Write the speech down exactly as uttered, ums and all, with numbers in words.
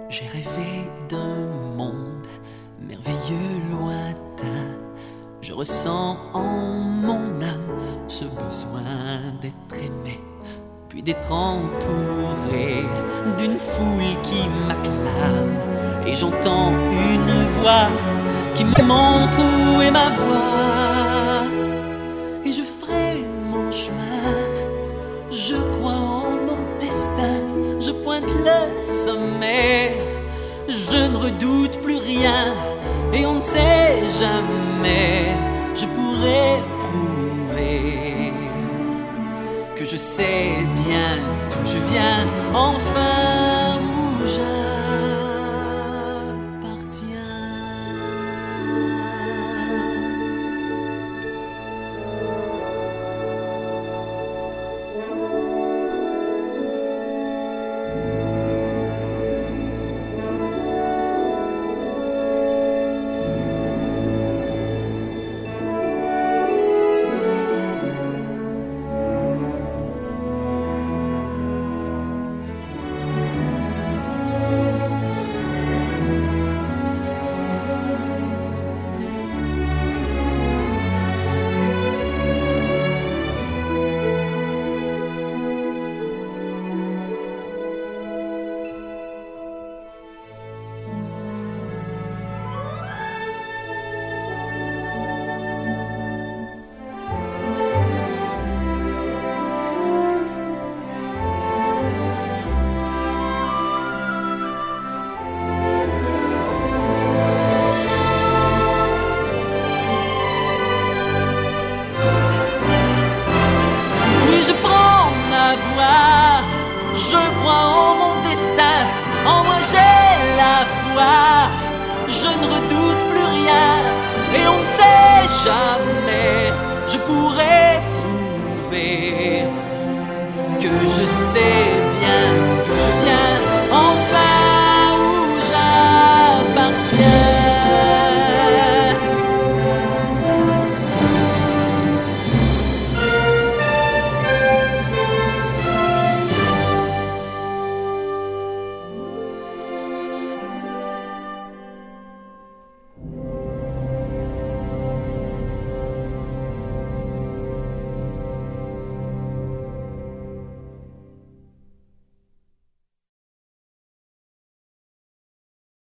J'ai rêvé d'un monde merveilleux, lointain. Je ressens en mon âme ce besoin d'être aimé, puis d'être entouré d'une foule qui m'acclame. Et j'entends une voix qui me montre où est ma voie. Et je ferai mon chemin, je crois en mon destin. Je pointe le sommet, je ne redoute plus rien. Et on ne sait jamais, je pourrais prouver que je sais bien d'où je viens, enfin où j'appartiens. Je crois en mon destin, en moi j'ai la foi. Je ne redoute plus rien, et on ne sait jamais. Je pourrais prouver que je sais